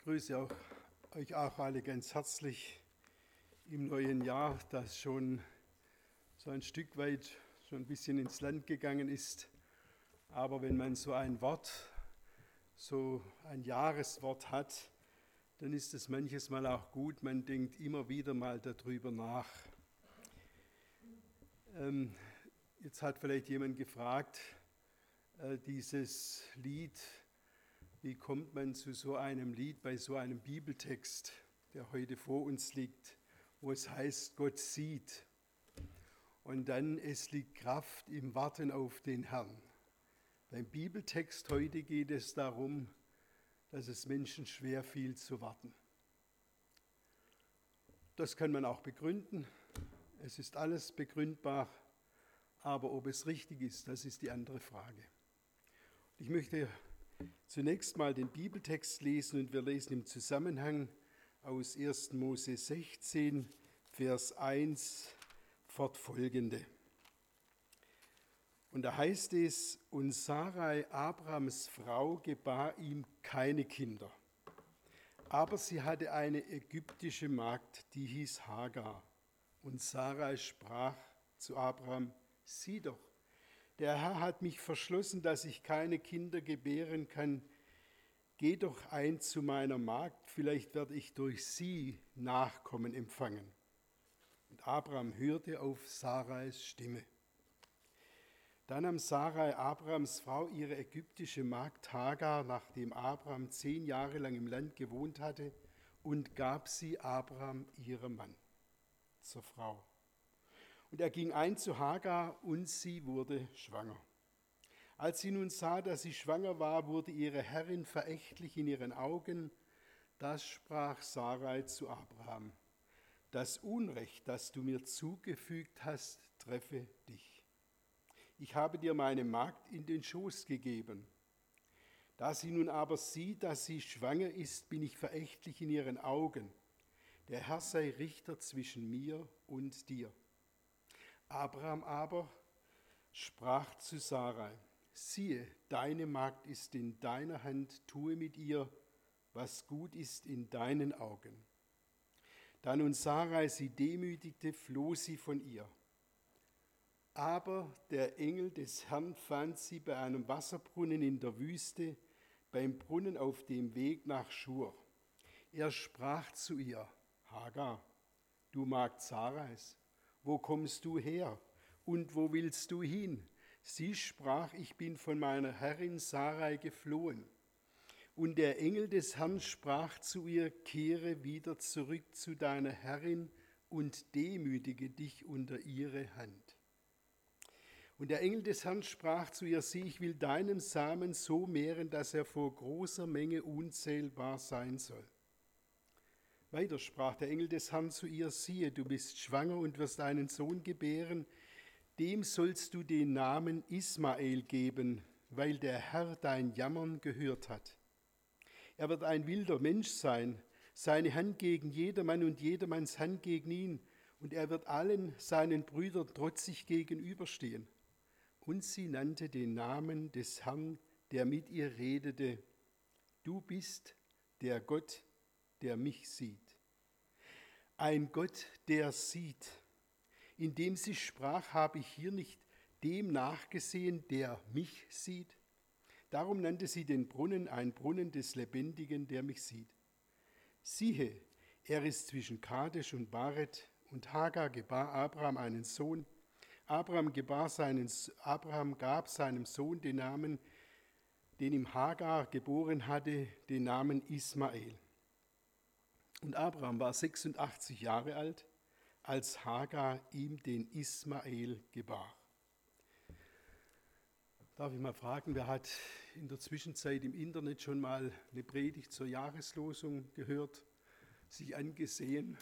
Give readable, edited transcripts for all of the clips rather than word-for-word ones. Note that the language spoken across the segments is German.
Grüße euch auch alle ganz herzlich im neuen Jahr, das schon so ein Stück weit schon ein bisschen ins Land gegangen ist. Aber wenn man so ein Wort, so ein Jahreswort hat, dann ist es manches Mal auch gut, man denkt immer wieder mal darüber nach. Jetzt hat vielleicht jemand gefragt, dieses Lied, wie kommt man zu so einem Lied bei so einem Bibeltext, der heute vor uns liegt, wo es heißt, Gott sieht. Und dann, es liegt Kraft im Warten auf den Herrn. Beim Bibeltext heute geht es darum, dass es Menschen schwer fiel zu warten. Das kann man auch begründen. Es ist alles begründbar. Aber ob es richtig ist, das ist die andere Frage. Ich möchte zunächst mal den Bibeltext lesen und wir lesen im Zusammenhang aus 1. Mose 16, Vers 1 fortfolgende. Und da heißt es, und Sarai, Abrams Frau, gebar ihm keine Kinder. Aber sie hatte eine ägyptische Magd, die hieß Hagar. Und Sarai sprach zu Abram, sieh doch, der Herr hat mich verschlossen, dass ich keine Kinder gebären kann. Geh doch ein zu meiner Magd, vielleicht werde ich durch sie Nachkommen empfangen. Und Abram hörte auf Sarais Stimme. Dann nahm Sarai, Abrams Frau, ihre ägyptische Magd Hagar, nachdem Abram 10 Jahre lang im Land gewohnt hatte, und gab sie Abram, ihrem Mann, zur Frau. Und er ging ein zu Hagar und sie wurde schwanger. Als sie nun sah, dass sie schwanger war, wurde ihre Herrin verächtlich in ihren Augen. Das sprach Sarai zu Abraham: Das Unrecht, das du mir zugefügt hast, treffe dich. Ich habe dir meine Magd in den Schoß gegeben. Da sie nun aber sieht, dass sie schwanger ist, bin ich verächtlich in ihren Augen. Der Herr sei Richter zwischen mir und dir. Abraham aber sprach zu Sarai: Siehe, deine Magd ist in deiner Hand, tue mit ihr, was gut ist in deinen Augen. Da nun Sarai sie demütigte, floh sie von ihr. Aber der Engel des Herrn fand sie bei einem Wasserbrunnen in der Wüste, beim Brunnen auf dem Weg nach Schur. Er sprach zu ihr: Hagar, du Magd Sarais, wo kommst du her und wo willst du hin? Sie sprach: Ich bin von meiner Herrin Sarai geflohen. Und der Engel des Herrn sprach zu ihr: Kehre wieder zurück zu deiner Herrin und demütige dich unter ihre Hand. Und der Engel des Herrn sprach zu ihr: Sieh, ich will deinen Samen so mehren, dass er vor großer Menge unzählbar sein soll. Weiter sprach der Engel des Herrn zu ihr: Siehe, du bist schwanger und wirst einen Sohn gebären. Dem sollst du den Namen Ismael geben, weil der Herr dein Jammern gehört hat. Er wird ein wilder Mensch sein, seine Hand gegen jedermann und jedermanns Hand gegen ihn, und er wird allen seinen Brüdern trotzig gegenüberstehen. Und sie nannte den Namen des Herrn, der mit ihr redete: Du bist der Gott, der mich sieht. Ein Gott, der sieht. Indem sie sprach, habe ich hier nicht dem nachgesehen, der mich sieht. Darum nannte sie den Brunnen ein Brunnen des Lebendigen, der mich sieht. Siehe, er ist zwischen Kadesh und Baret, und Hagar gebar Abraham einen Sohn. Abraham gab seinem Sohn den Namen, den ihm Hagar geboren hatte, den Namen Ismael. Und Abraham war 86 Jahre alt, als Hagar ihm den Ismael gebar. Darf ich mal fragen, wer hat in der Zwischenzeit im Internet schon mal eine Predigt zur Jahreslosung gehört, sich angesehen?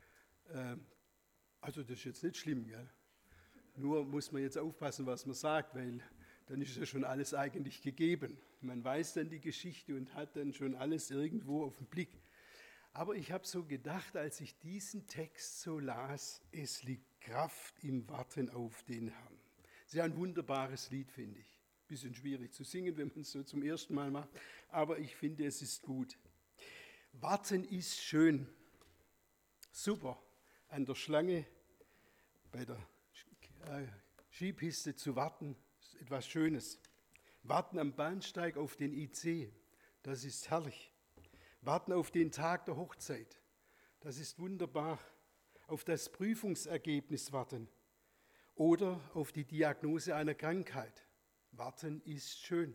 Also das ist jetzt nicht schlimm, gell? Nur muss man jetzt aufpassen, was man sagt, weil dann ist ja schon alles eigentlich gegeben. Man weiß dann die Geschichte und hat dann schon alles irgendwo auf den Blick. Aber ich habe so gedacht, als ich diesen Text so las, es liegt Kraft im Warten auf den Herrn. Es ist ja ein wunderbares Lied, finde ich. Bisschen schwierig zu singen, wenn man es so zum ersten Mal macht, aber ich finde, es ist gut. Warten ist schön. Super, an der Schlange bei der Skipiste zu warten, ist etwas Schönes. Warten am Bahnsteig auf den IC, das ist herrlich. Warten auf den Tag der Hochzeit, das ist wunderbar. Auf das Prüfungsergebnis warten oder auf die Diagnose einer Krankheit. Warten ist schön.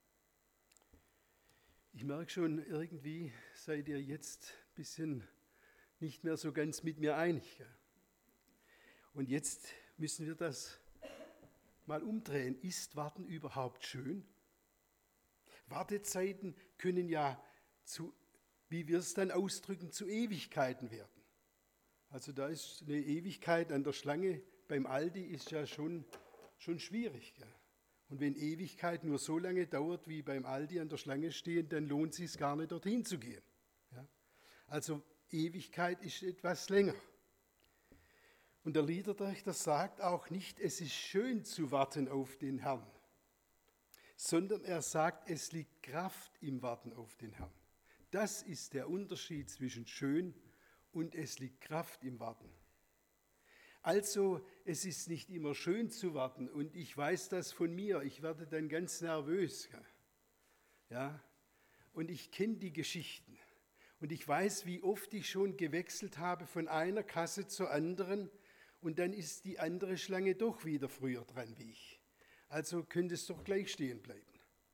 Ich merke schon, irgendwie seid ihr jetzt ein bisschen nicht mehr so ganz mit mir einig. Und jetzt müssen wir das mal umdrehen. Ist Warten überhaupt schön? Wartezeiten können ja wie wir es dann ausdrücken, zu Ewigkeiten werden. Also da ist eine Ewigkeit an der Schlange beim Aldi ist ja schon schwierig. Gell? Und wenn Ewigkeit nur so lange dauert, wie beim Aldi an der Schlange stehen, dann lohnt es sich gar nicht, dorthin zu gehen. Ja? Also Ewigkeit ist etwas länger. Und der Liederdichter sagt auch nicht, es ist schön zu warten auf den Herrn, sondern er sagt, es liegt Kraft im Warten auf den Herrn. Das ist der Unterschied zwischen schön und es liegt Kraft im Warten. Also, es ist nicht immer schön zu warten und ich weiß das von mir, ich werde dann ganz nervös. Ja? Und ich kenne die Geschichten und ich weiß, wie oft ich schon gewechselt habe von einer Kasse zur anderen und dann ist die andere Schlange doch wieder früher dran wie ich. Also könnte es doch gleich stehen bleiben.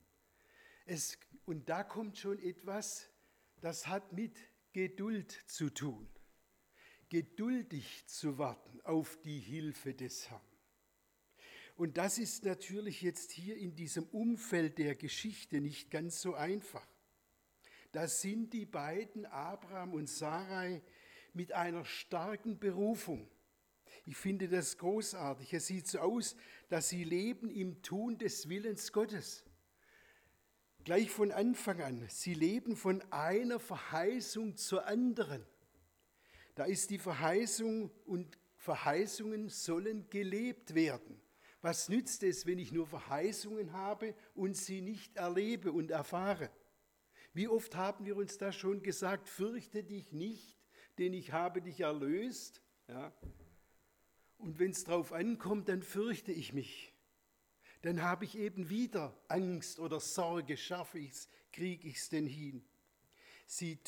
Und da kommt schon etwas, das hat mit Geduld zu tun. Geduldig zu warten auf die Hilfe des Herrn. Und das ist natürlich jetzt hier in diesem Umfeld der Geschichte nicht ganz so einfach. Da sind die beiden, Abraham und Sarai, mit einer starken Berufung. Ich finde das großartig. Es sieht so aus, dass sie leben im Tun des Willens Gottes. Gleich von Anfang an. Sie leben von einer Verheißung zur anderen. Da ist die Verheißung und Verheißungen sollen gelebt werden. Was nützt es, wenn ich nur Verheißungen habe und sie nicht erlebe und erfahre? Wie oft haben wir uns das schon gesagt, fürchte dich nicht, denn ich habe dich erlöst. Ja. Und wenn es drauf ankommt, dann fürchte ich mich. Dann habe ich eben wieder Angst oder Sorge, schaffe ich es, kriege ich es denn hin? Sie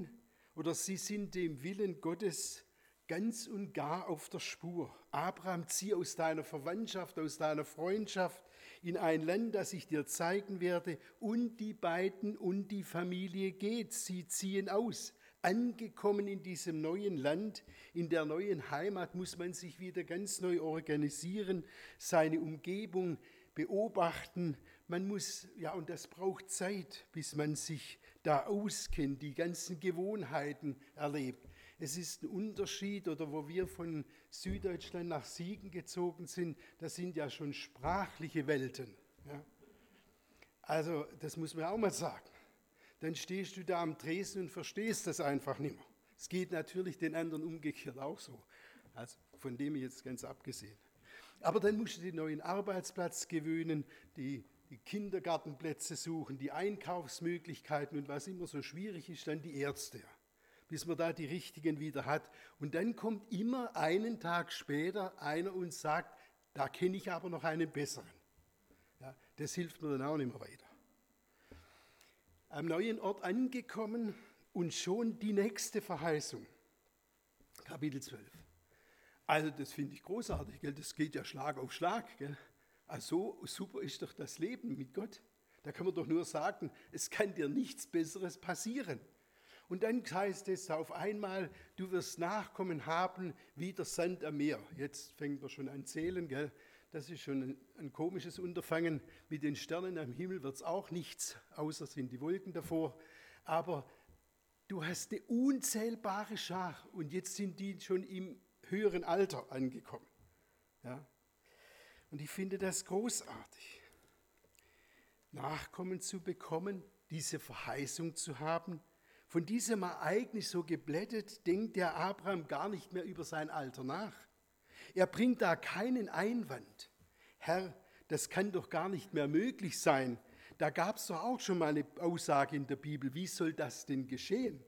sind dem Willen Gottes ganz und gar auf der Spur. Abraham, zieh aus deiner Verwandtschaft, aus deiner Freundschaft in ein Land, das ich dir zeigen werde. Und die beiden und die Familie geht. Sie ziehen aus. Angekommen in diesem neuen Land, in der neuen Heimat, muss man sich wieder ganz neu organisieren, seine Umgebung beobachten. Man muss, und das braucht Zeit, bis man sich da auskennt, die ganzen Gewohnheiten erlebt. Es ist ein Unterschied, oder wo wir von Süddeutschland nach Siegen gezogen sind, das sind ja schon sprachliche Welten. Ja. Also das muss man auch mal sagen. Dann stehst du da am Tresen und verstehst das einfach nicht mehr. Es geht natürlich den anderen umgekehrt auch so, also von dem jetzt ganz abgesehen. Aber dann musst du den neuen Arbeitsplatz gewöhnen, die Kindergartenplätze suchen, die Einkaufsmöglichkeiten und was immer so schwierig ist, dann die Ärzte, bis man da die richtigen wieder hat. Und dann kommt immer einen Tag später einer und sagt, da kenne ich aber noch einen besseren. Ja, das hilft mir dann auch nicht mehr weiter. Am neuen Ort angekommen und schon die nächste Verheißung. Kapitel 12. Also das finde ich großartig, gell? Das geht ja Schlag auf Schlag. Gell? Also so super ist doch das Leben mit Gott. Da kann man doch nur sagen, es kann dir nichts Besseres passieren. Und dann heißt es auf einmal, du wirst Nachkommen haben wie der Sand am Meer. Jetzt fängt man schon an zählen, gell? Das ist schon ein komisches Unterfangen. Mit den Sternen am Himmel wird es auch nichts, außer sind die Wolken davor. Aber du hast eine unzählbare Schar und jetzt sind die schon im höheren Alter angekommen. Ja? Und ich finde das großartig. Nachkommen zu bekommen, diese Verheißung zu haben. Von diesem Ereignis so geblättet, denkt der Abraham gar nicht mehr über sein Alter nach. Er bringt da keinen Einwand. Herr, das kann doch gar nicht mehr möglich sein. Da gab es doch auch schon mal eine Aussage in der Bibel. Wie soll das denn geschehen?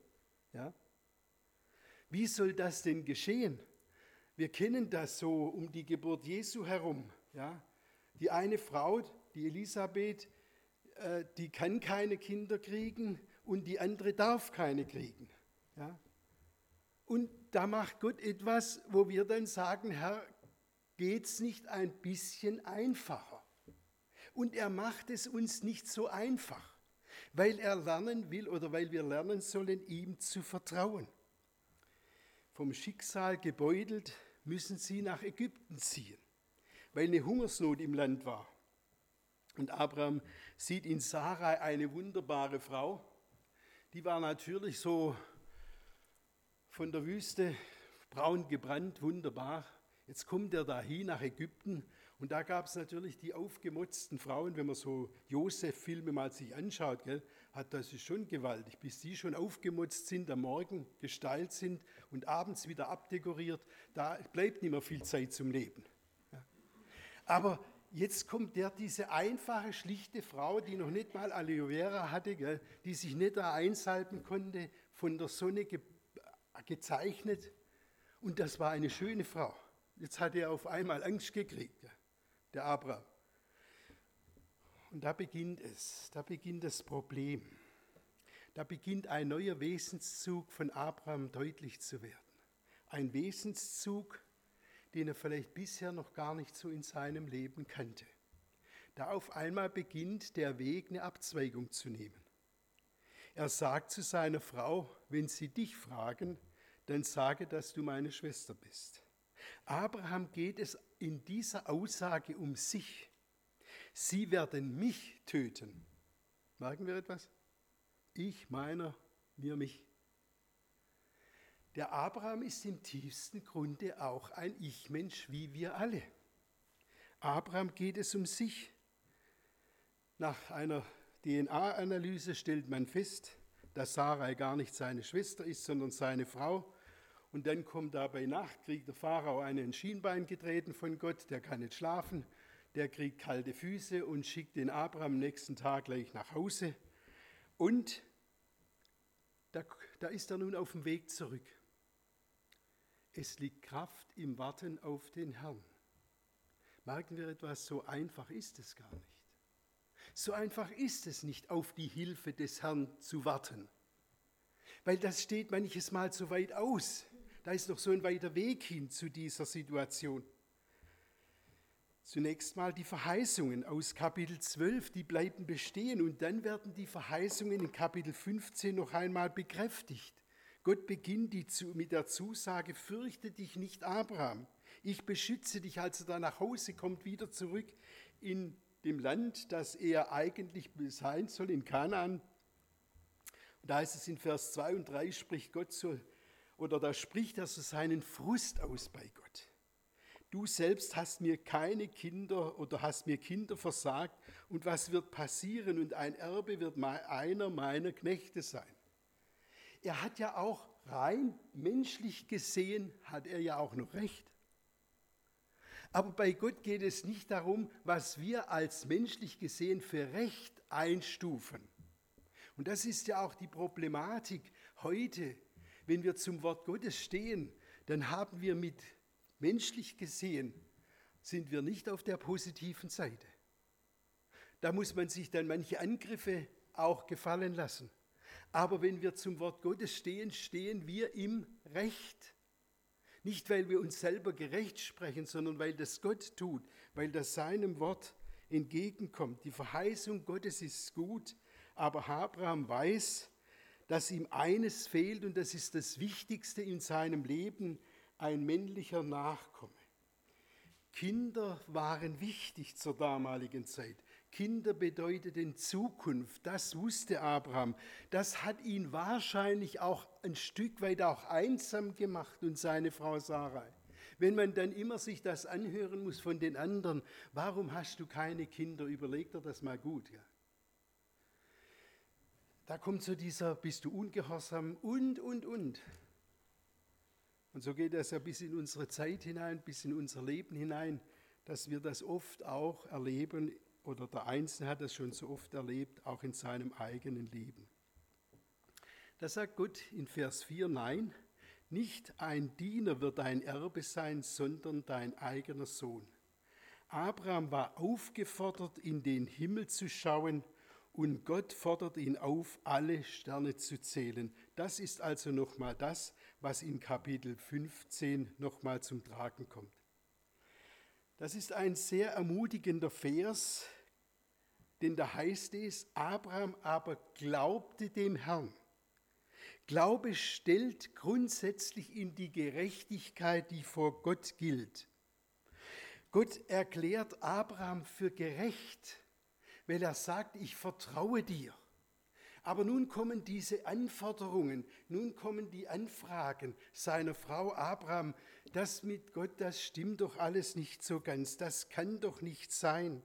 Ja? Wie soll das denn geschehen? Wir kennen das so um die Geburt Jesu herum. Ja? Die eine Frau, die Elisabeth, die kann keine Kinder kriegen und die andere darf keine kriegen. Ja? Und da macht Gott etwas, wo wir dann sagen, Herr, geht's nicht ein bisschen einfacher? Und er macht es uns nicht so einfach, weil er lernen will oder weil wir lernen sollen, ihm zu vertrauen. Vom Schicksal gebeutelt müssen sie nach Ägypten ziehen, weil eine Hungersnot im Land war. Und Abraham sieht in Sarai eine wunderbare Frau. Die war natürlich so von der Wüste braun gebrannt, wunderbar. Jetzt kommt er dahin nach Ägypten und da gab es natürlich die aufgemotzten Frauen, wenn man so Josef-Filme mal sich anschaut, gell, das ist schon gewaltig, bis die schon aufgemotzt sind, am Morgen gestylt sind und abends wieder abdekoriert, da bleibt nicht mehr viel Zeit zum Leben. Ja. Aber jetzt kommt diese einfache, schlichte Frau, die noch nicht mal Aloe Vera hatte, gell, die sich nicht da einsalben konnte, von der Sonne gezeichnet. Und das war eine schöne Frau. Jetzt hat er auf einmal Angst gekriegt, der Abraham. Und da beginnt es, da beginnt das Problem. Da beginnt ein neuer Wesenszug von Abraham deutlich zu werden. Ein Wesenszug, den er vielleicht bisher noch gar nicht so in seinem Leben kannte. Da auf einmal beginnt der Weg, eine Abzweigung zu nehmen. Er sagt zu seiner Frau, wenn sie dich fragen, dann sage, dass du meine Schwester bist. Abraham geht es in dieser Aussage um sich. Sie werden mich töten. Merken wir etwas? Ich, meiner, mir, mich. Der Abraham ist im tiefsten Grunde auch ein Ich-Mensch wie wir alle. Abraham geht es um sich. Nach einer DNA-Analyse stellt man fest, dass Sarai gar nicht seine Schwester ist, sondern seine Frau. Und dann kommt da bei Nacht, kriegt der Pharao einen Schienbein getreten von Gott, der kann nicht schlafen, der kriegt kalte Füße und schickt den Abraham am nächsten Tag gleich nach Hause. Und da ist er nun auf dem Weg zurück. Es liegt Kraft im Warten auf den Herrn. Merken wir etwas, so einfach ist es gar nicht. So einfach ist es nicht, auf die Hilfe des Herrn zu warten. Weil das steht manches Mal so weit aus. Da ist noch so ein weiter Weg hin zu dieser Situation. Zunächst mal die Verheißungen aus Kapitel 12, die bleiben bestehen und dann werden die Verheißungen in Kapitel 15 noch einmal bekräftigt. Gott beginnt mit der Zusage, fürchte dich nicht, Abraham. Ich beschütze dich, als er da nach Hause kommt, wieder zurück in dem Land, das er eigentlich sein soll, in Kanaan. Und da heißt es in Vers 2 und 3, spricht Gott so, oder da spricht er so seinen Frust aus bei Gott. Du selbst hast mir keine Kinder oder hast mir Kinder versagt und was wird passieren und ein Erbe wird einer meiner Knechte sein. Er hat ja auch rein menschlich gesehen, hat er ja auch noch recht. Aber bei Gott geht es nicht darum, was wir als menschlich gesehen für Recht einstufen. Und das ist ja auch die Problematik heute. Wenn wir zum Wort Gottes stehen, dann haben wir menschlich gesehen, sind wir nicht auf der positiven Seite. Da muss man sich dann manche Angriffe auch gefallen lassen. Aber wenn wir zum Wort Gottes stehen, stehen wir im Recht. Nicht, weil wir uns selber gerecht sprechen, sondern weil das Gott tut, weil das seinem Wort entgegenkommt. Die Verheißung Gottes ist gut, aber Abraham weiß, dass ihm eines fehlt und das ist das Wichtigste in seinem Leben, ein männlicher Nachkomme. Kinder waren wichtig zur damaligen Zeit. Kinder bedeuteten Zukunft, das wusste Abraham. Das hat ihn wahrscheinlich auch ein Stück weit auch einsam gemacht und seine Frau Sarai. Wenn man dann immer sich das anhören muss von den anderen, warum hast du keine Kinder, überleg dir das mal gut. Ja. Da kommt so dieser, bist du ungehorsam und. Und so geht das ja bis in unsere Zeit hinein, bis in unser Leben hinein, dass wir das oft auch erleben, oder der Einzelne hat das schon so oft erlebt, auch in seinem eigenen Leben. Da sagt Gott in Vers 4, nein, nicht ein Diener wird dein Erbe sein, sondern dein eigener Sohn. Abraham war aufgefordert, in den Himmel zu schauen, und Gott fordert ihn auf, alle Sterne zu zählen. Das ist also nochmal das, was in Kapitel 15 nochmal zum Tragen kommt. Das ist ein sehr ermutigender Vers, denn da heißt es, Abraham aber glaubte dem Herrn. Glaube stellt grundsätzlich in die Gerechtigkeit, die vor Gott gilt. Gott erklärt Abraham für gerecht, weil er sagt, ich vertraue dir. Aber nun kommen diese Anforderungen, nun kommen die Anfragen seiner Frau Abraham, das mit Gott, das stimmt doch alles nicht so ganz, das kann doch nicht sein.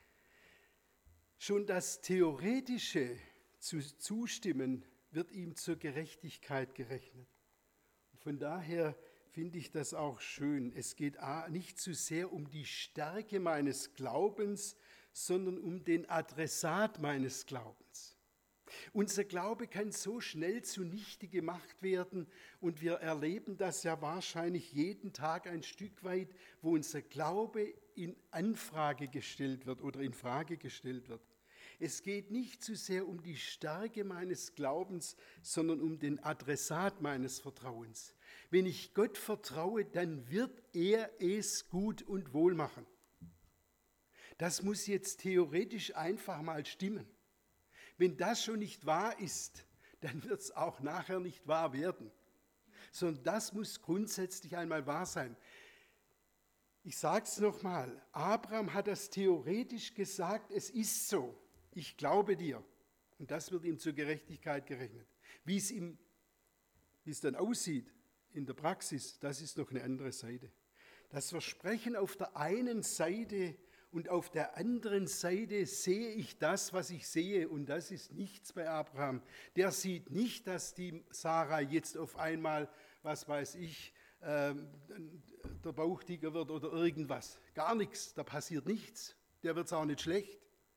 Schon das theoretische Zustimmen wird ihm zur Gerechtigkeit gerechnet. Von daher finde ich das auch schön. Es geht nicht so sehr um die Stärke meines Glaubens, sondern um den Adressat meines Glaubens. Unser Glaube kann so schnell zunichte gemacht werden und wir erleben das ja wahrscheinlich jeden Tag ein Stück weit, wo unser Glaube in Anfrage gestellt wird oder in Frage gestellt wird. Es geht nicht so sehr um die Stärke meines Glaubens, sondern um den Adressat meines Vertrauens. Wenn ich Gott vertraue, dann wird er es gut und wohl machen. Das muss jetzt theoretisch einfach mal stimmen. Wenn das schon nicht wahr ist, dann wird es auch nachher nicht wahr werden. Sondern das muss grundsätzlich einmal wahr sein. Ich sage es nochmal, Abraham hat das theoretisch gesagt, es ist so, ich glaube dir. Und das wird ihm zur Gerechtigkeit gerechnet. Wie es dann aussieht in der Praxis, das ist noch eine andere Seite. Das Versprechen auf der einen Seite und auf der anderen Seite sehe ich das, was ich sehe, und das ist nichts bei Abraham. Der sieht nicht, dass die Sarah jetzt auf einmal, was weiß ich, der Bauch dicker wird oder irgendwas. Gar nichts, da passiert nichts. Der wird es auch nicht schlecht.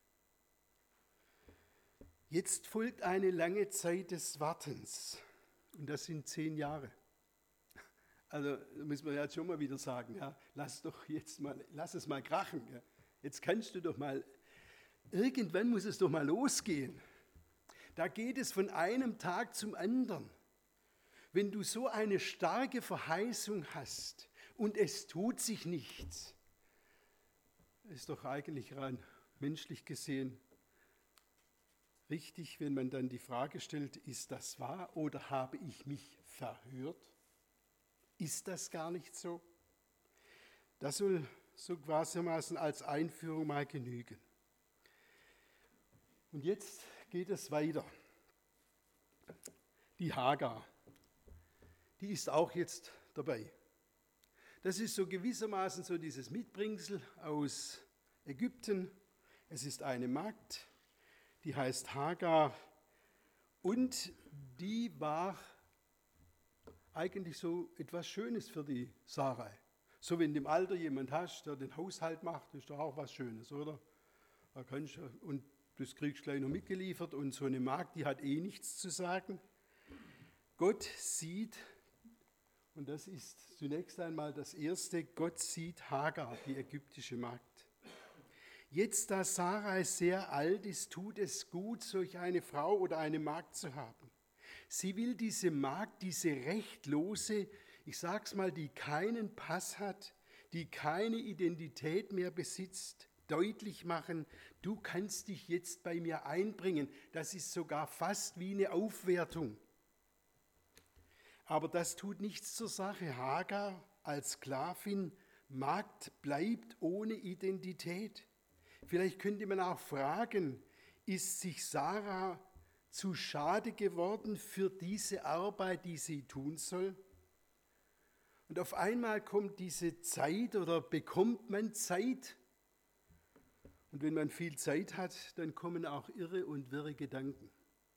Jetzt folgt eine lange Zeit des Wartens, und das sind 10 Jahre. Also da müssen wir jetzt schon mal wieder sagen, ja, lass es mal krachen. Ja. Jetzt kannst du doch mal, irgendwann muss es doch mal losgehen. Da geht es von einem Tag zum anderen. Wenn du so eine starke Verheißung hast und es tut sich nichts, ist doch eigentlich rein menschlich gesehen richtig, wenn man dann die Frage stellt, ist das wahr oder habe ich mich verhört? Ist das gar nicht so? Das soll so quasi als Einführung mal genügen. Und jetzt geht es weiter. Die Hagar, die ist auch jetzt dabei. Das ist so gewissermaßen so dieses Mitbringsel aus Ägypten. Es ist eine Magd, die heißt Hagar, und die war eigentlich so etwas Schönes für die Sarai. So, wenn du im Alter jemand hast, der den Haushalt macht, ist doch auch was Schönes, oder? Und das kriegst du gleich noch mitgeliefert, und so eine Magd, die hat eh nichts zu sagen. Gott sieht, und das ist zunächst einmal das Erste, Gott sieht Hagar, die ägyptische Magd. Jetzt, da Sarai sehr alt ist, tut es gut, solch eine Frau oder eine Magd zu haben. Sie will diese Magd, diese Rechtlose, ich sag's mal, die keinen Pass hat, die keine Identität mehr besitzt, deutlich machen, du kannst dich jetzt bei mir einbringen. Das ist sogar fast wie eine Aufwertung. Aber das tut nichts zur Sache. Hagar als Sklavin, Magd, bleibt ohne Identität. Vielleicht könnte man auch fragen, ist sich Sarah zu schade geworden für diese Arbeit, die sie tun soll? Und auf einmal kommt diese Zeit oder bekommt man Zeit. Und wenn man viel Zeit hat, dann kommen auch irre und wirre Gedanken.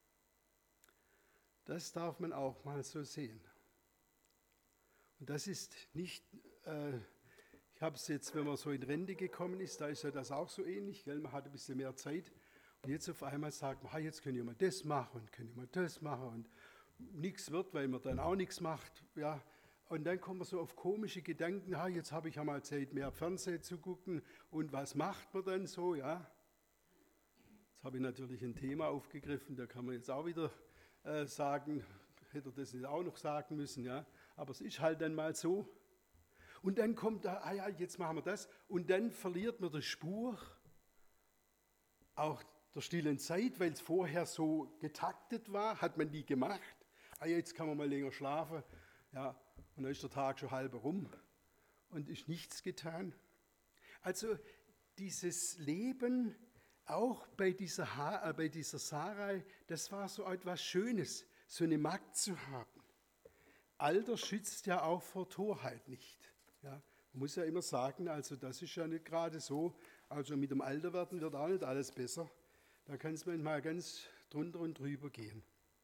Das darf man auch mal so sehen. Und das ist nicht, ich habe es jetzt, wenn man so in Rente gekommen ist, da ist ja das auch so ähnlich, gell? Man hat ein bisschen mehr Zeit. Und jetzt auf einmal sagt man, jetzt können wir mal das machen und können wir mal das machen. Und nichts wird, weil man dann auch nichts macht. Ja. Und dann kommt man so auf komische Gedanken, jetzt habe ich ja mal Zeit, mehr Fernsehen zu gucken. Und was macht man dann so? Ja? Jetzt habe ich natürlich ein Thema aufgegriffen, da kann man jetzt auch wieder sagen, hätte er das nicht auch noch sagen müssen. Ja? Aber es ist halt dann mal so. Und dann kommt da, jetzt machen wir das. Und dann verliert man die Spur, auch der stillen Zeit, weil es vorher so getaktet war, hat man die gemacht. Jetzt kann man mal länger schlafen. Ja, und dann ist der Tag schon halb rum und ist nichts getan. Also dieses Leben, auch bei dieser Sarai, das war so etwas Schönes, so eine Magd zu haben. Alter schützt ja auch vor Torheit nicht. Ja, man muss ja immer sagen, also das ist ja nicht gerade so, also mit dem Alterwerden wird auch nicht alles besser. Da kann es manchmal ganz drunter und drüber gehen.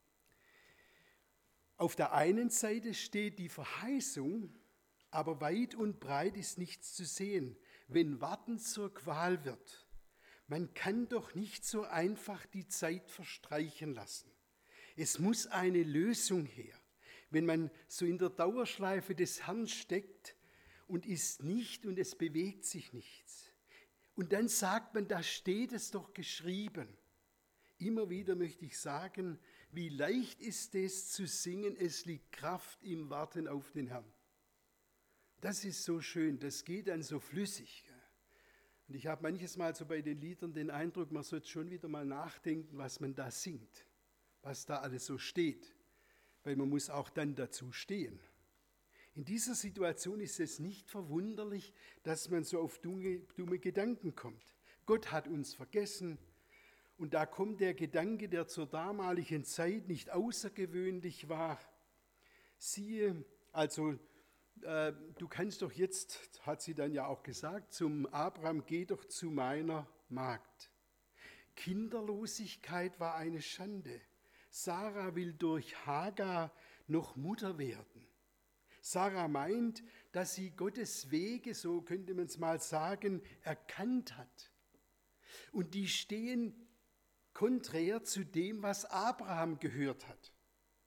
Auf der einen Seite steht die Verheißung, aber weit und breit ist nichts zu sehen, wenn Warten zur Qual wird. Man kann doch nicht so einfach die Zeit verstreichen lassen. Es muss eine Lösung her. Wenn man so in der Dauerschleife des Herrn steckt und ist nicht und es bewegt sich nichts. Und dann sagt man, da steht es doch geschrieben. Immer wieder möchte ich sagen, wie leicht ist es zu singen, es liegt Kraft im Warten auf den Herrn. Das ist so schön, das geht dann so flüssig. Und ich habe manches Mal so bei den Liedern den Eindruck, man sollte schon wieder mal nachdenken, was man da singt, was da alles so steht, weil man muss auch dann dazu stehen. In dieser Situation ist es nicht verwunderlich, dass man so auf dumme Gedanken kommt. Gott hat uns vergessen und da kommt der Gedanke, der zur damaligen Zeit nicht außergewöhnlich war. Siehe, also du kannst doch jetzt, hat sie dann ja auch gesagt, zum Abraham, geh doch zu meiner Magd. Kinderlosigkeit war eine Schande. Sarah will durch Hagar noch Mutter werden. Sarah meint, dass sie Gottes Wege, so könnte man es mal sagen, erkannt hat. Und die stehen konträr zu dem, was Abraham gehört hat.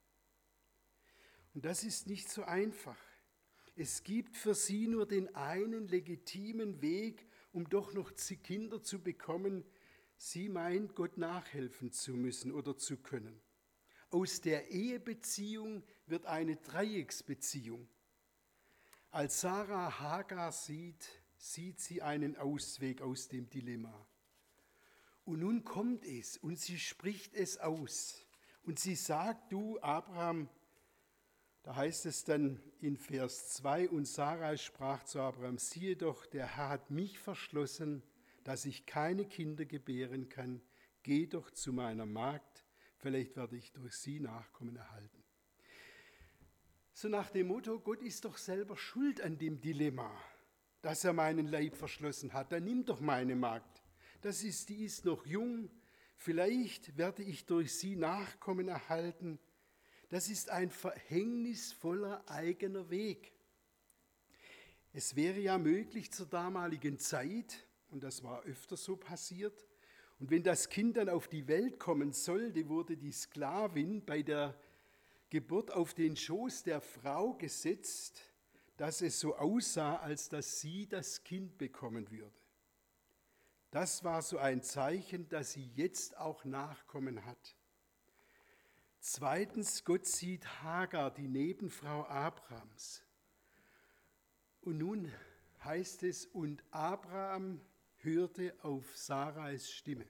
Und das ist nicht so einfach. Es gibt für sie nur den einen legitimen Weg, um doch noch Kinder zu bekommen. Sie meint, Gott nachhelfen zu müssen oder zu können. Aus der Ehebeziehung wird eine Dreiecksbeziehung. Als Sarah Hagar sieht sie einen Ausweg aus dem Dilemma. Und nun kommt es und sie spricht es aus. Und sie sagt, du Abraham, da heißt es dann in Vers 2, und Sarai sprach zu Abraham, siehe doch, der Herr hat mich verschlossen, dass ich keine Kinder gebären kann. Geh doch zu meiner Magd, vielleicht werde ich durch sie Nachkommen erhalten. So nach dem Motto, Gott ist doch selber schuld an dem Dilemma, dass er meinen Leib verschlossen hat. Dann nimm doch meine Magd. Die ist noch jung, vielleicht werde ich durch sie Nachkommen erhalten. Das ist ein verhängnisvoller eigener Weg. Es wäre ja möglich zur damaligen Zeit, und das war öfter so passiert, und wenn das Kind dann auf die Welt kommen sollte, wurde die Sklavin bei der Geburt auf den Schoß der Frau gesetzt, dass es so aussah, als dass sie das Kind bekommen würde. Das war so ein Zeichen, dass sie jetzt auch Nachkommen hat. Zweitens, Gott sieht Hagar, die Nebenfrau Abrahams. Und nun heißt es, und Abraham hörte auf Sarais Stimme.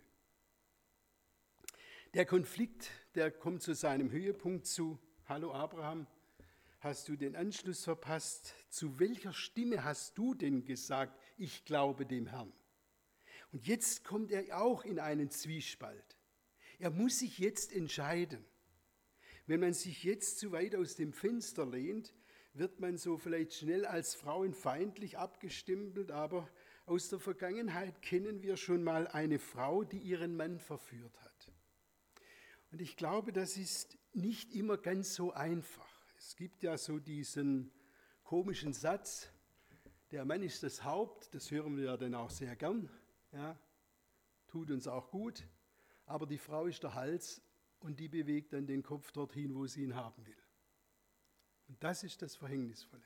Der Konflikt, der kommt zu seinem Höhepunkt zu. Hallo Abraham, hast du den Anschluss verpasst? Zu welcher Stimme hast du denn gesagt, ich glaube dem Herrn? Und jetzt kommt er auch in einen Zwiespalt. Er muss sich jetzt entscheiden. Wenn man sich jetzt zu weit aus dem Fenster lehnt, wird man so vielleicht schnell als frauenfeindlich abgestempelt, aber aus der Vergangenheit kennen wir schon mal eine Frau, die ihren Mann verführt hat. Und ich glaube, das ist nicht immer ganz so einfach. Es gibt ja so diesen komischen Satz, der Mann ist das Haupt, das hören wir ja dann auch sehr gern, ja, tut uns auch gut, aber die Frau ist der Hals und die bewegt dann den Kopf dorthin, wo sie ihn haben will. Und das ist das Verhängnisvolle.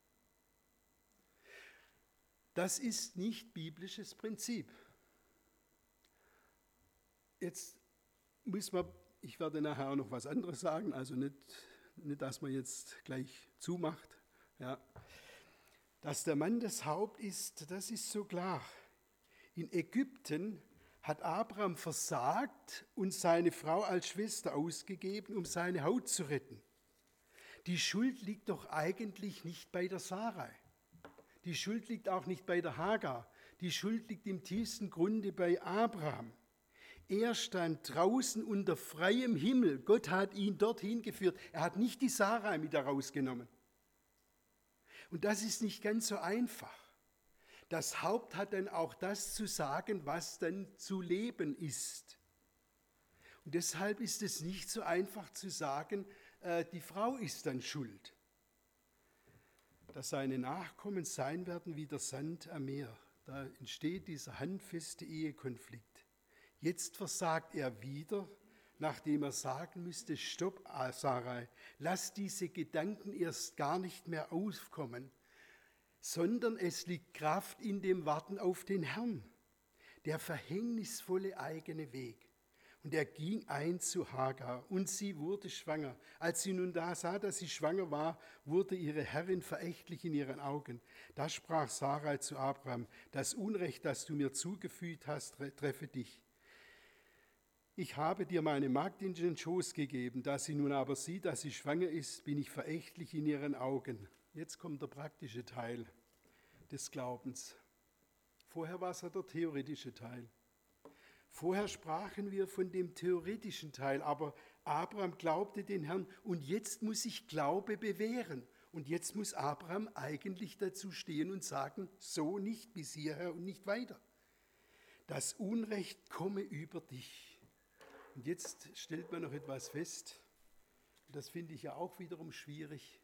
Das ist nicht biblisches Prinzip. Jetzt muss man, ich werde nachher auch noch was anderes sagen, also nicht, dass man jetzt gleich zumacht. Ja. Dass der Mann das Haupt ist, das ist so klar. In Ägypten hat Abraham versagt und seine Frau als Schwester ausgegeben, um seine Haut zu retten. Die Schuld liegt doch eigentlich nicht bei der Sarai. Die Schuld liegt auch nicht bei der Hagar. Die Schuld liegt im tiefsten Grunde bei Abraham. Er stand draußen unter freiem Himmel. Gott hat ihn dorthin geführt. Er hat nicht die Sarai mit herausgenommen. Und das ist nicht ganz so einfach. Das Haupt hat dann auch das zu sagen, was dann zu leben ist. Und deshalb ist es nicht so einfach zu sagen, die Frau ist dann schuld. Dass seine Nachkommen sein werden wie der Sand am Meer. Da entsteht dieser handfeste Ehekonflikt. Jetzt versagt er wieder, nachdem er sagen müsste, stopp, Sarai, lass diese Gedanken erst gar nicht mehr aufkommen, sondern es liegt Kraft in dem Warten auf den Herrn, der verhängnisvolle eigene Weg. Und er ging ein zu Hagar und sie wurde schwanger. Als sie nun da sah, dass sie schwanger war, wurde ihre Herrin verächtlich in ihren Augen. Da sprach Sarai zu Abraham, das Unrecht, das du mir zugefügt hast, treffe dich. Ich habe dir meine Magd in den Schoß gegeben, da sie nun aber sieht, dass sie schwanger ist, bin ich verächtlich in ihren Augen. Jetzt kommt der praktische Teil des Glaubens. Vorher war es ja der theoretische Teil. Vorher sprachen wir von dem theoretischen Teil, aber Abraham glaubte den Herrn und jetzt muss sich Glaube bewähren. Und jetzt muss Abraham eigentlich dazu stehen und sagen, so nicht bis hierher und nicht weiter. Das Unrecht komme über dich. Und jetzt stellt man noch etwas fest, das finde ich ja auch wiederum schwierig.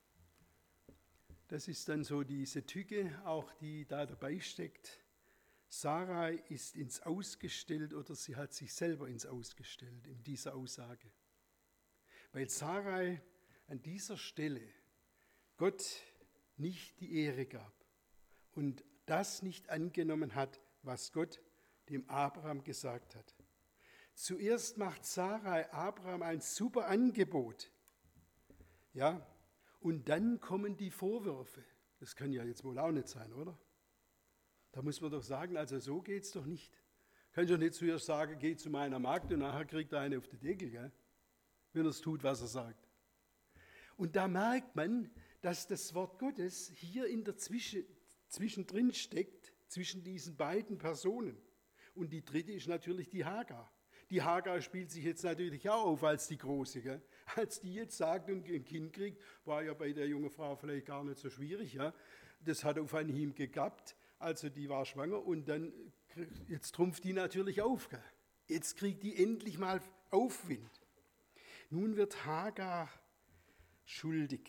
Das ist dann so diese Tücke, auch die da dabei steckt. Sarai ist ins Aus gestellt oder sie hat sich selber ins Aus gestellt in dieser Aussage. Weil Sarai an dieser Stelle Gott nicht die Ehre gab und das nicht angenommen hat, was Gott dem Abraham gesagt hat. Zuerst macht Sarai Abraham ein super Angebot. Ja, und dann kommen die Vorwürfe. Das kann ja jetzt wohl auch nicht sein, oder? Da muss man doch sagen, also so geht es doch nicht. Kann ich doch nicht zuerst sagen, geh zu meiner Magd und nachher kriegt er eine auf den Deckel, gell? Wenn er es tut, was er sagt. Und da merkt man, dass das Wort Gottes hier in der zwischendrin steckt, zwischen diesen beiden Personen. Und die dritte ist natürlich die Hagar. Die Hagar spielt sich jetzt natürlich auch auf als die Große. Gell? Als die jetzt sagt und ein Kind kriegt, war ja bei der jungen Frau vielleicht gar nicht so schwierig. Ja? Das hat auf Anhieb geklappt. Also die war schwanger und dann, jetzt trumpft die natürlich auf. Gell? Jetzt kriegt die endlich mal Aufwind. Nun wird Hagar schuldig.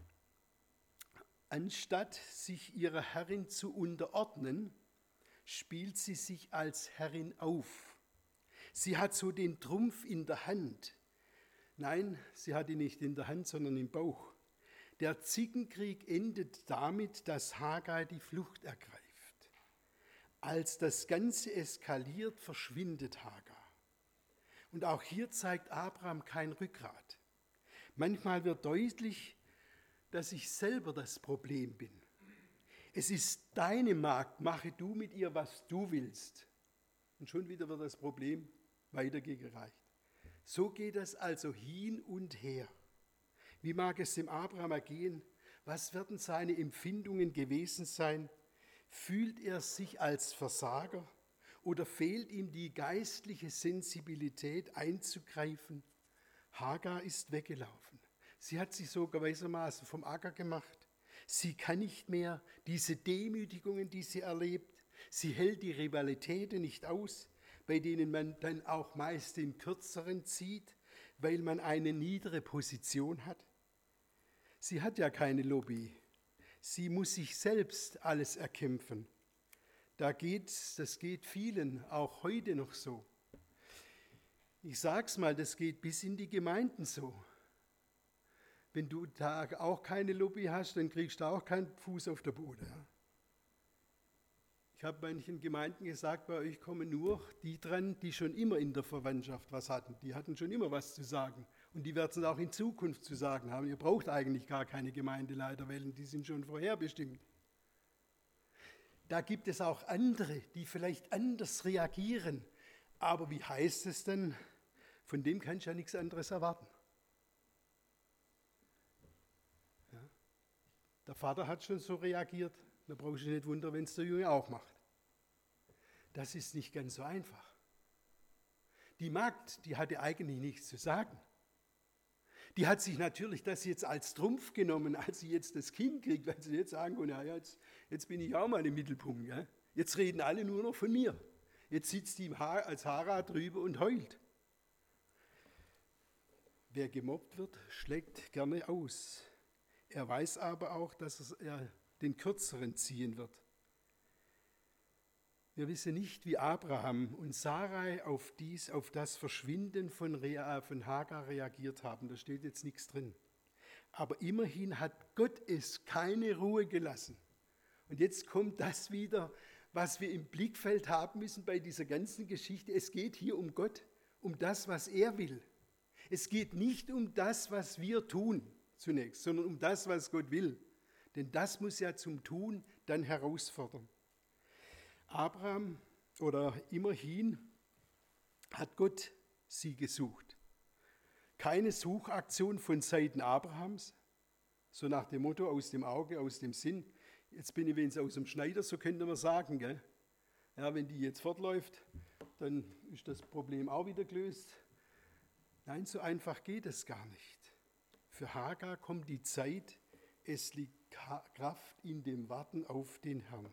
Anstatt sich ihrer Herrin zu unterordnen, spielt sie sich als Herrin auf. Sie hat so den Trumpf in der Hand. Nein, sie hat ihn nicht in der Hand, sondern im Bauch. Der Zickenkrieg endet damit, dass Hagar die Flucht ergreift. Als das Ganze eskaliert, verschwindet Hagar. Und auch hier zeigt Abraham kein Rückgrat. Manchmal wird deutlich, dass ich selber das Problem bin. Es ist deine Magd, mache du mit ihr, was du willst. Und schon wieder wird das Problem weitergereicht. So geht es also hin und her. Wie mag es dem Abraham ergehen? Was werden seine Empfindungen gewesen sein? Fühlt er sich als Versager oder fehlt ihm die geistliche Sensibilität einzugreifen? Hagar ist weggelaufen. Sie hat sich so gewissermaßen vom Acker gemacht. Sie kann nicht mehr diese Demütigungen, die sie erlebt. Sie hält die Rivalitäten nicht aus, bei denen man dann auch meist den Kürzeren zieht, weil man eine niedere Position hat. Sie hat ja keine Lobby. Sie muss sich selbst alles erkämpfen. Das geht vielen auch heute noch so. Ich sag's mal, das geht bis in die Gemeinden so. Wenn du da auch keine Lobby hast, dann kriegst du auch keinen Fuß auf der Bude. Ja? Ich habe manchen Gemeinden gesagt, bei euch kommen nur die dran, die schon immer in der Verwandtschaft was hatten. Die hatten schon immer was zu sagen. Und die werden es auch in Zukunft zu sagen haben. Ihr braucht eigentlich gar keine Gemeindeleiter wählen, die sind schon vorherbestimmt. Da gibt es auch andere, die vielleicht anders reagieren. Aber wie heißt es denn? Von dem kannst du ja nichts anderes erwarten. Ja? Der Vater hat schon so reagiert, da brauchst du nicht wundern, wenn es der Junge auch macht. Das ist nicht ganz so einfach. Die Magd, die hatte eigentlich nichts zu sagen. Die hat sich natürlich das jetzt als Trumpf genommen, als sie jetzt das Kind kriegt, weil sie jetzt sagen kann, ja, jetzt bin ich auch mal im Mittelpunkt. Ja? Jetzt reden alle nur noch von mir. Jetzt sitzt die als Hara drüber und heult. Wer gemobbt wird, schlägt gerne aus. Er weiß aber auch, dass er den Kürzeren ziehen wird. Wir wissen nicht, wie Abraham und Sarai auf das Verschwinden von Hagar reagiert haben. Da steht jetzt nichts drin. Aber immerhin hat Gott es keine Ruhe gelassen. Und jetzt kommt das wieder, was wir im Blickfeld haben müssen bei dieser ganzen Geschichte. Es geht hier um Gott, um das, was er will. Es geht nicht um das, was wir tun zunächst, sondern um das, was Gott will. Denn das muss ja zum Tun dann herausfordern. Abraham oder immerhin hat Gott sie gesucht. Keine Suchaktion von Seiten Abrahams, so nach dem Motto, aus dem Auge, aus dem Sinn. Jetzt bin ich wenigstens aus dem Schneider, so könnte man sagen. Gell? Ja, wenn die jetzt fortläuft, dann ist das Problem auch wieder gelöst. Nein, so einfach geht es gar nicht. Für Hagar kommt die Zeit, es liegt Kraft in dem Warten auf den Herrn.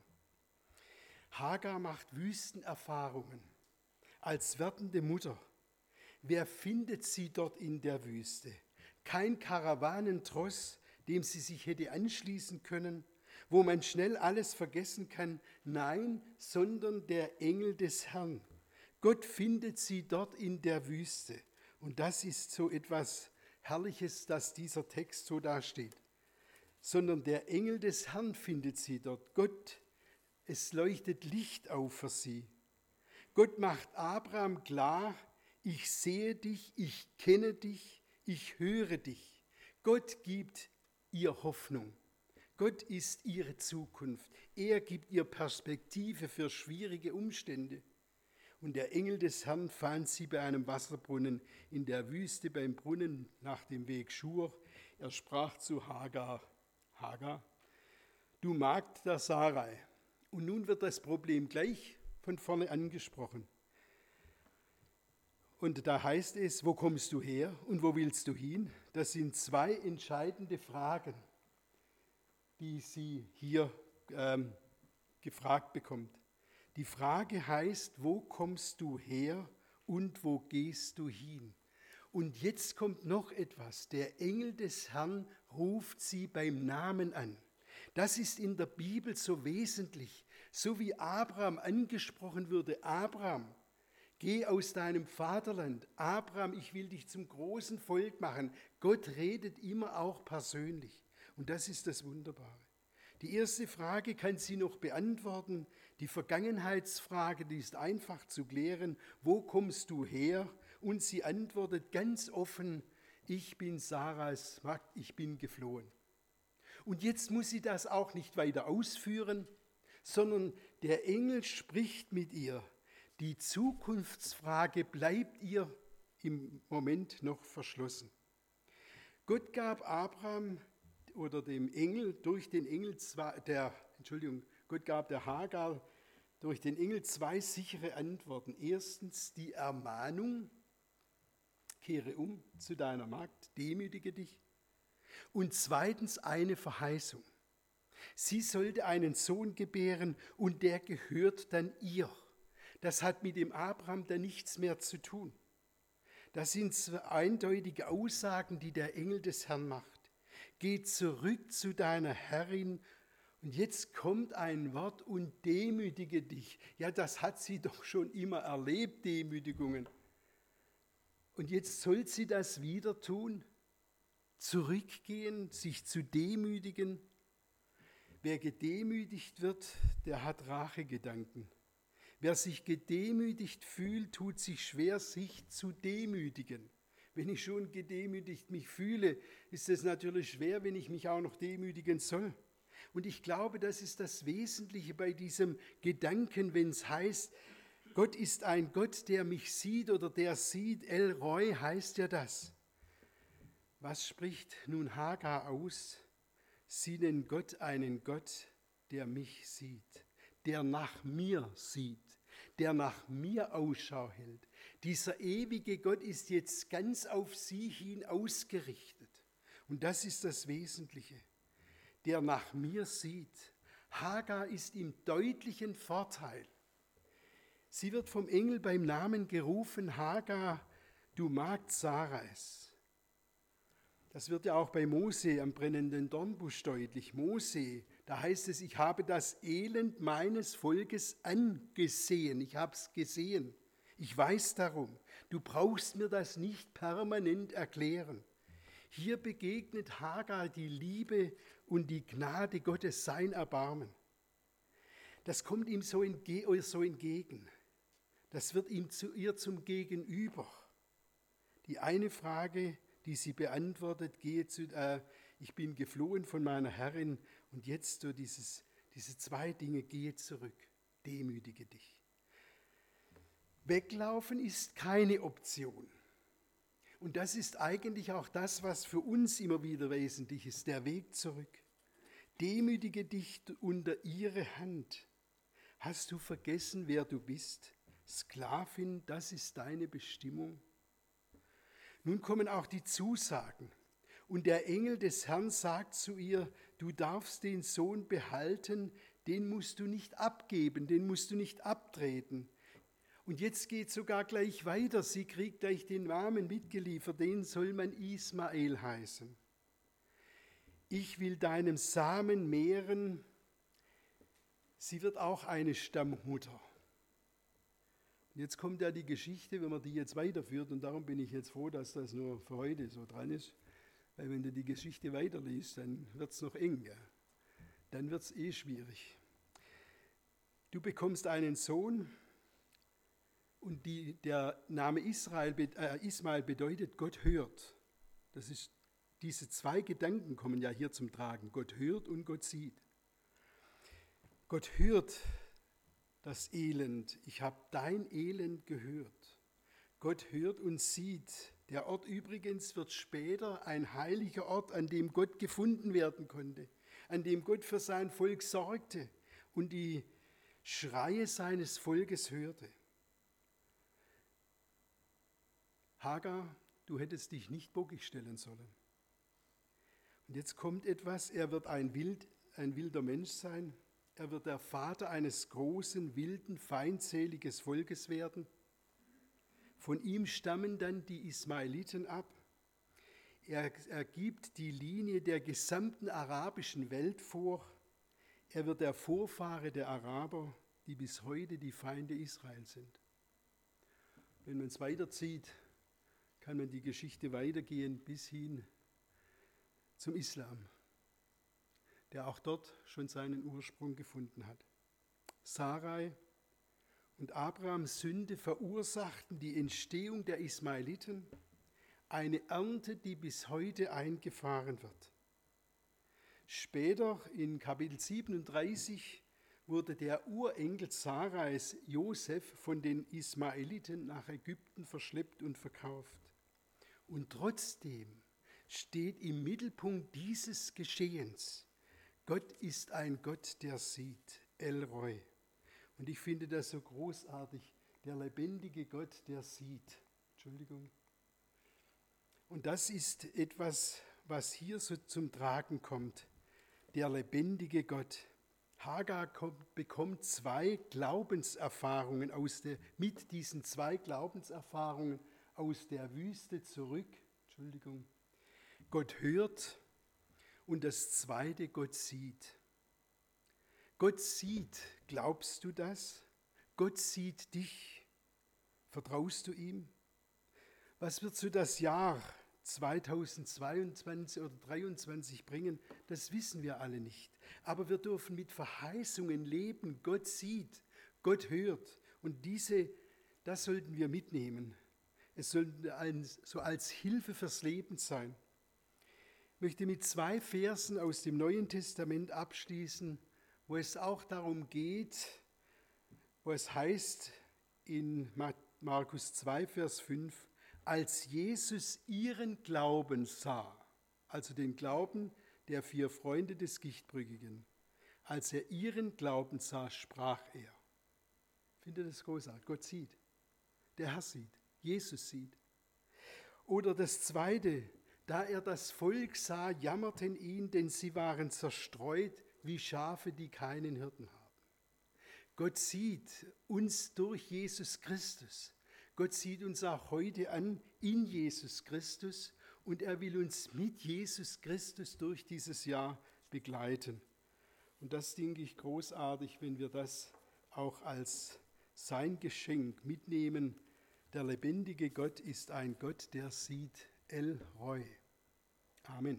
Hagar macht Wüstenerfahrungen als werdende Mutter. Wer findet sie dort in der Wüste? Kein Karawanentross, dem sie sich hätte anschließen können, wo man schnell alles vergessen kann. Nein, sondern der Engel des Herrn. Gott findet sie dort in der Wüste. Und das ist so etwas Herrliches, dass dieser Text so dasteht. Sondern der Engel des Herrn findet sie dort. Gott, es leuchtet Licht auf für sie. Gott macht Abraham klar, ich sehe dich, ich kenne dich, ich höre dich. Gott gibt ihr Hoffnung. Gott ist ihre Zukunft. Er gibt ihr Perspektive für schwierige Umstände. Und der Engel des Herrn fand sie bei einem Wasserbrunnen in der Wüste beim Brunnen nach dem Weg Schur. Er sprach zu Hagar, Hagar, du Magd der Sarai. Und nun wird das Problem gleich von vorne angesprochen. Und da heißt es, wo kommst du her und wo willst du hin? Das sind zwei entscheidende Fragen, die sie hier gefragt bekommt. Die Frage heißt, wo kommst du her und wo gehst du hin? Und jetzt kommt noch etwas. Der Engel des Herrn ruft sie beim Namen an. Das ist in der Bibel so wesentlich. So wie Abraham angesprochen würde, Abraham, geh aus deinem Vaterland. Abraham, ich will dich zum großen Volk machen. Gott redet immer auch persönlich. Und das ist das Wunderbare. Die erste Frage kann sie noch beantworten. Die Vergangenheitsfrage, die ist einfach zu klären. Wo kommst du her? Und sie antwortet ganz offen, ich bin Saras Magd, ich bin geflohen. Und jetzt muss sie das auch nicht weiter ausführen, sondern der Engel spricht mit ihr. Die Zukunftsfrage bleibt ihr im Moment noch verschlossen. Gott gab Abraham oder dem Engel durch den Engel Gott gab der Hagar durch den Engel zwei sichere Antworten. Erstens die Ermahnung, kehre um zu deiner Magd, demütige dich. Und zweitens eine Verheißung. Sie sollte einen Sohn gebären und der gehört dann ihr. Das hat mit dem Abraham dann nichts mehr zu tun. Das sind zwei eindeutige Aussagen, die der Engel des Herrn macht. Geh zurück zu deiner Herrin und jetzt kommt ein Wort und demütige dich. Ja, das hat sie doch schon immer erlebt, Demütigungen. Und jetzt soll sie das wieder tun, zurückgehen, sich zu demütigen. Wer gedemütigt wird, der hat Rachegedanken. Wer sich gedemütigt fühlt, tut sich schwer, sich zu demütigen. Wenn ich schon gedemütigt mich fühle, ist es natürlich schwer, wenn ich mich auch noch demütigen soll. Und ich glaube, das ist das Wesentliche bei diesem Gedanken, wenn es heißt, Gott ist ein Gott, der mich sieht oder der sieht. El Roi heißt ja das. Was spricht nun Hagar aus? Sie nennt Gott einen Gott, der mich sieht, der nach mir sieht, der nach mir Ausschau hält. Dieser ewige Gott ist jetzt ganz auf sie hin ausgerichtet. Und das ist das Wesentliche, der nach mir sieht. Hagar ist im deutlichen Vorteil. Sie wird vom Engel beim Namen gerufen, Hagar, du Magd Sarais. Das wird ja auch bei Mose am brennenden Dornbusch deutlich. Mose, da heißt es, ich habe das Elend meines Volkes angesehen. Ich habe es gesehen. Ich weiß darum. Du brauchst mir das nicht permanent erklären. Hier begegnet Hagar die Liebe und die Gnade Gottes, sein Erbarmen. Das kommt ihm so entgegen. Das wird ihm ihr zum Gegenüber. Die eine Frage, die sie beantwortet, ich bin geflohen von meiner Herrin und jetzt so diese zwei Dinge, gehe zurück, demütige dich. Weglaufen ist keine Option. Und das ist eigentlich auch das, was für uns immer wieder wesentlich ist, der Weg zurück. Demütige dich unter ihre Hand. Hast du vergessen, wer du bist? Sklavin, das ist deine Bestimmung. Nun kommen auch die Zusagen. Und der Engel des Herrn sagt zu ihr, du darfst den Sohn behalten, den musst du nicht abgeben, den musst du nicht abtreten. Und jetzt geht es sogar gleich weiter, sie kriegt gleich den Namen mitgeliefert, den soll man Ismael heißen. Ich will deinem Samen mehren, sie wird auch eine Stammmutter. Und jetzt kommt ja die Geschichte, wenn man die jetzt weiterführt, und darum bin ich jetzt froh, dass das nur für heute so dran ist, weil wenn du die Geschichte weiterliest, dann wird es noch eng, ja? Dann wird es schwierig. Du bekommst einen Sohn und der Name Ismael bedeutet, Gott hört. Diese zwei Gedanken kommen ja hier zum Tragen, Gott hört und Gott sieht. Gott hört das Elend, ich habe dein Elend gehört. Gott hört und sieht. Der Ort übrigens wird später ein heiliger Ort, an dem Gott gefunden werden konnte, an dem Gott für sein Volk sorgte und die Schreie seines Volkes hörte. Hagar, du hättest dich nicht bockig stellen sollen. Und jetzt kommt etwas, er wird ein wilder Mensch sein. Er wird der Vater eines großen, wilden, feindseligen Volkes werden. Von ihm stammen dann die Ismaeliten ab. Er gibt die Linie der gesamten arabischen Welt vor. Er wird der Vorfahre der Araber, die bis heute die Feinde Israels sind. Wenn man es weiterzieht, kann man die Geschichte weitergehen bis hin zum Islam, der auch dort schon seinen Ursprung gefunden hat. Sarai und Abrahams Sünde verursachten die Entstehung der Ismaeliten, eine Ernte, die bis heute eingefahren wird. Später in Kapitel 37 wurde der Urenkel Sarais, Josef, von den Ismaeliten nach Ägypten verschleppt und verkauft. Und trotzdem steht im Mittelpunkt dieses Geschehens, Gott ist ein Gott, der sieht, El Roi. Und ich finde das so großartig, der lebendige Gott, der sieht. Entschuldigung. Und das ist etwas, was hier so zum Tragen kommt, der lebendige Gott. Hagar bekommt zwei Glaubenserfahrungen mit diesen zwei Glaubenserfahrungen aus der Wüste zurück. Entschuldigung. Gott hört und das zweite, Gott sieht. Gott sieht, glaubst du das? Gott sieht dich. Vertraust du ihm? Was wird so das Jahr 2022 oder 2023 bringen, das wissen wir alle nicht. Aber wir dürfen mit Verheißungen leben. Gott sieht, Gott hört. Und das sollten wir mitnehmen. Es sollte so als Hilfe fürs Leben sein. Ich möchte mit 2 Versen aus dem Neuen Testament abschließen, wo es auch darum geht, wo es heißt in Markus 2, Vers 5, als Jesus ihren Glauben sah, also den Glauben der 4 Freunde des Gichtbrüchigen, als er ihren Glauben sah, sprach er. Findet ihr das großartig? Gott sieht, der Herr sieht, Jesus sieht. Oder das Zweite, da er das Volk sah, jammerten ihn, denn sie waren zerstreut wie Schafe, die keinen Hirten haben. Gott sieht uns durch Jesus Christus. Gott sieht uns auch heute an in Jesus Christus und er will uns mit Jesus Christus durch dieses Jahr begleiten. Und das denke ich großartig, wenn wir das auch als sein Geschenk mitnehmen. Der lebendige Gott ist ein Gott, der sieht. El Roi. Amen.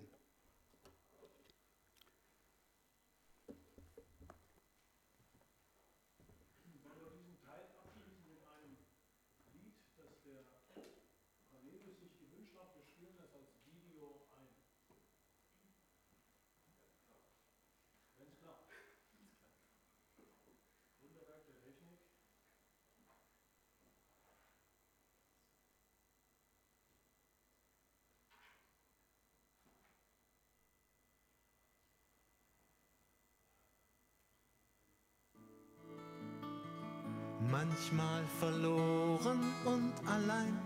Manchmal verloren und allein,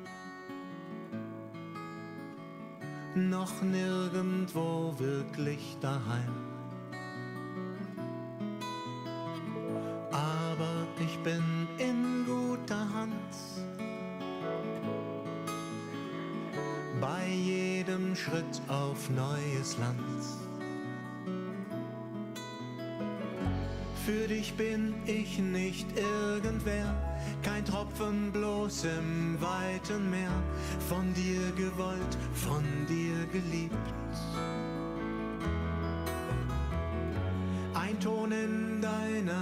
noch nirgendwo wirklich daheim. Aber ich bin in guter Hand, bei jedem Schritt auf neues Land. Für dich bin ich nicht irgendwer, kein Tropfen bloß im weiten Meer, von dir gewollt, von dir geliebt. Ein Ton in deiner